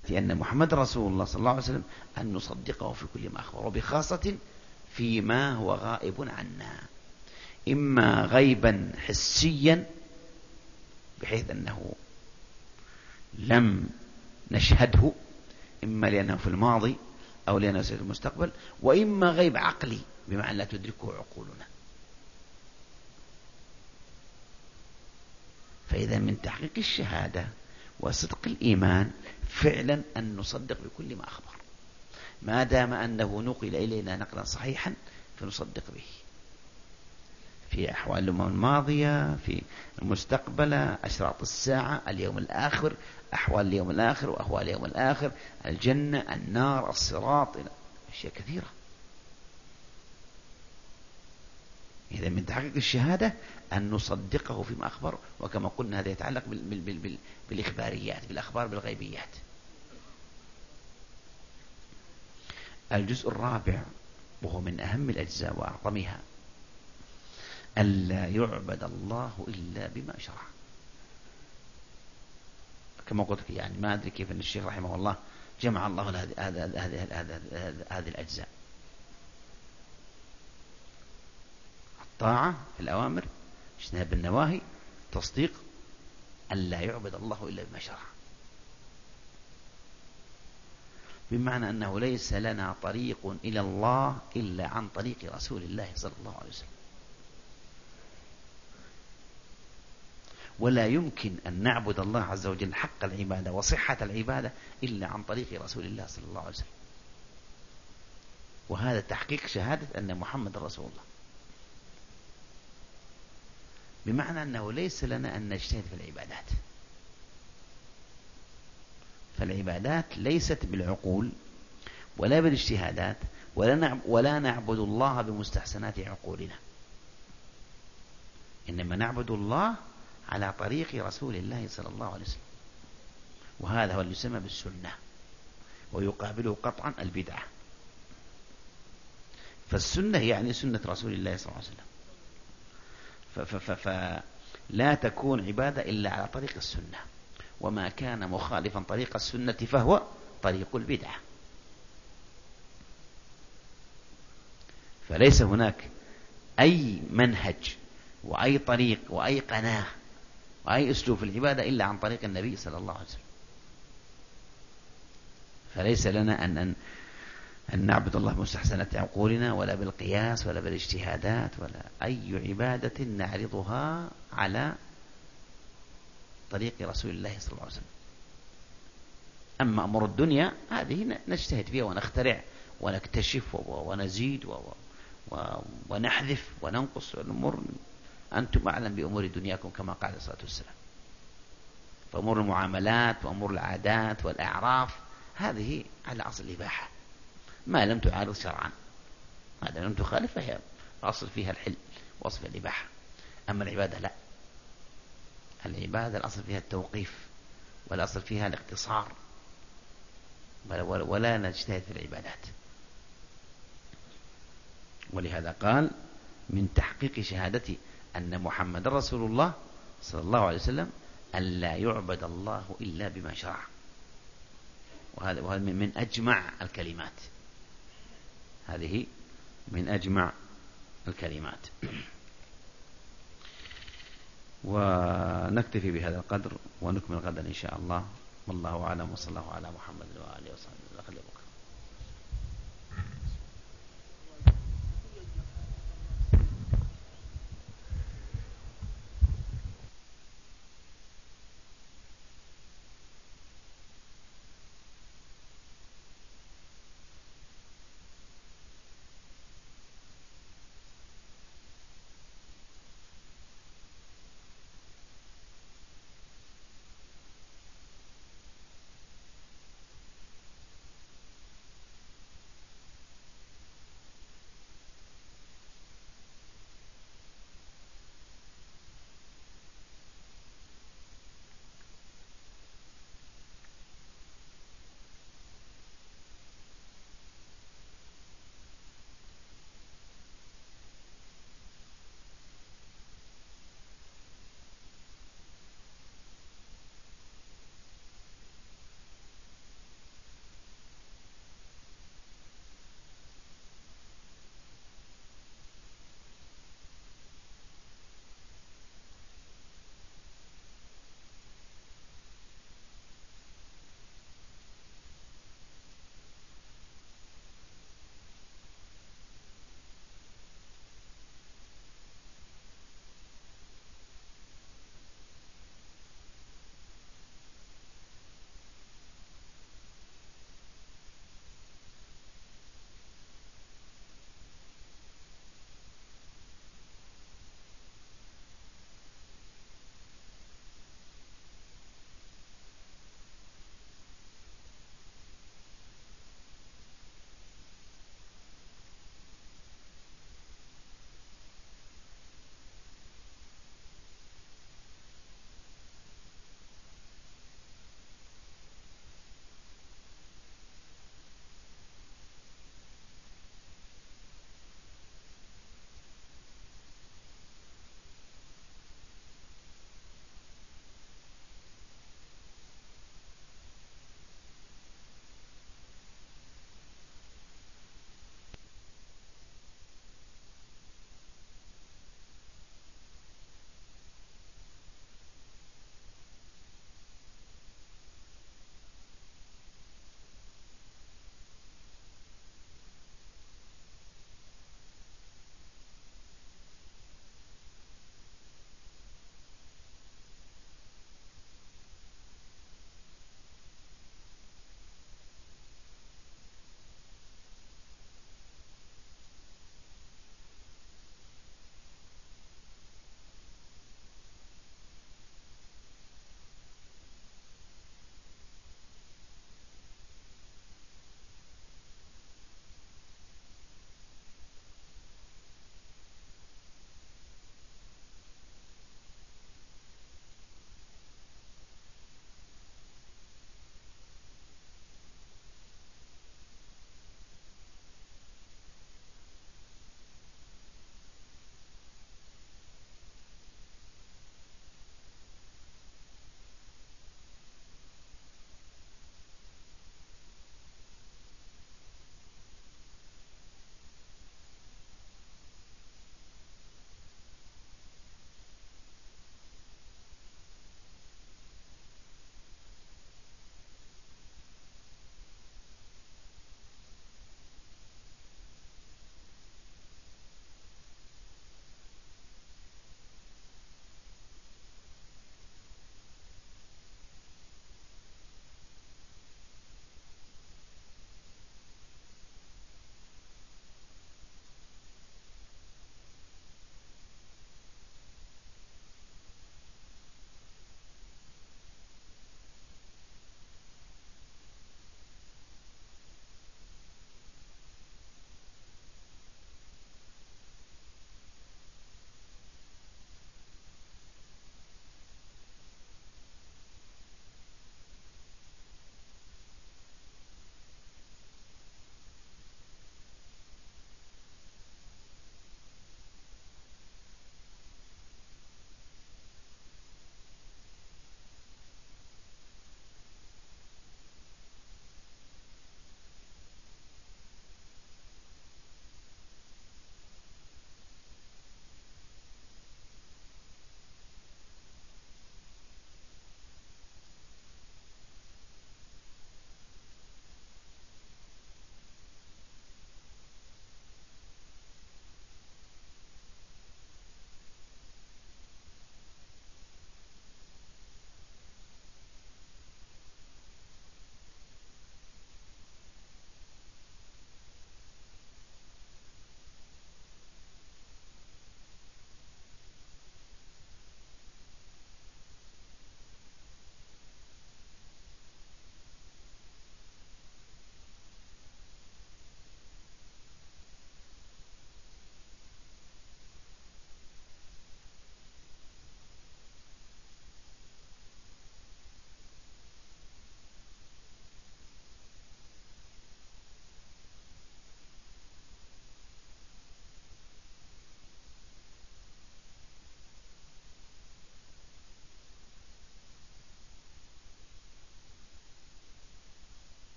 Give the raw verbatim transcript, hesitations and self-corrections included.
أن محمد رسول الله صلى الله عليه وسلم أن نصدقه في كل ما أخبر، وبخاصة فيما هو غائب عنا، إما غيبا حسيا بحيث أنه لم نشهده، إما لأنه في الماضي أو لأنه في المستقبل، وإما غيب عقلي بمعنى لا تدركه عقولنا. فإذا من تحقيق الشهادة وصدق الإيمان فعلا أن نصدق بكل ما أخبر، ما دام أنه نقل إلينا نقلا صحيحا فنصدق به في أحوال الأمم الماضية، في المستقبل، أشراط الساعة، اليوم الآخر، أحوال اليوم الآخر وأهوال اليوم الآخر، الجنة، النار، الصراط، أشياء كثيرة. إذا من تحقيق الشهادة أن نصدقه فيما أخبر، وكما قلنا هذا يتعلق بال بال بال بال بالإخباريات، بالأخبار بالغيبيات. الجزء الرابع وهو من أهم الأجزاء وأعظمها، ألا يعبد الله إلا بما شرع. كما قلت يعني ما أدري كيف أن الشيخ رحمه الله جمع الله هذه الأجزاء: الطاعة في الأوامر، اجتناب النواهي، تصديق ألا يعبد الله إلا بما شرع، بمعنى أنه ليس لنا طريق إلى الله إلا عن طريق رسول الله صلى الله عليه وسلم، ولا يمكن أن نعبد الله عز وجل حق العبادة وصحة العبادة إلا عن طريق رسول الله صلى الله عليه وسلم. وهذا تحقيق شهادة أن محمد رسول الله، بمعنى أنه ليس لنا أن نجتهد في العبادات، فالعبادات ليست بالعقول ولا بالاجتهادات، ولا نعبد الله بمستحسنات عقولنا، إنما نعبد الله على طريق رسول الله صلى الله عليه وسلم، وهذا هو اللي يسمى بالسنة، ويقابله قطعا البدعة. فالسنة يعني سنة رسول الله صلى الله عليه وسلم، فلا تكون عبادة إلا على طريق السنة، وما كان مخالفا طريق السنة فهو طريق البدعة. فليس هناك أي منهج وأي طريق وأي قناة وأي أسلوب في العبادة إلا عن طريق النبي صلى الله عليه وسلم. فليس لنا أن, أن, أن نعبد الله بمستحسنات عقولنا، ولا بالقياس، ولا بالاجتهادات، ولا أي عبادة نعرضها على طريق رسول الله صلى الله عليه وسلم. أما أمر الدنيا هذه نجتهد فيها ونخترع ونكتشف ونزيد ونحذف وننقص الأمور، أنتم أعلم بأمور دنياكم كما قال الصلاة والسلام. فأمور المعاملات وأمور العادات والأعراف هذه على أصل الإباحة ما لم تعارض شرعا، ما لم تخالف فهي أصل فيها الحل وأصل الإباحة. أما العبادة لا، العبادة الأصل فيها التوقيف، والأصل فيها الاقتصار، ولا نجتهد في العبادات. ولهذا قال من تحقيق شهادتي أن محمد رسول الله صلى الله عليه وسلم ألا يعبد الله إلا بما شرع. وهذا وهذا من أجمع الكلمات، هذه من أجمع الكلمات. ونكتفي بهذا القدر ونكمل غدا إن شاء الله، والله أعلم، وصلى الله على محمد وآله وصحبه وسلم.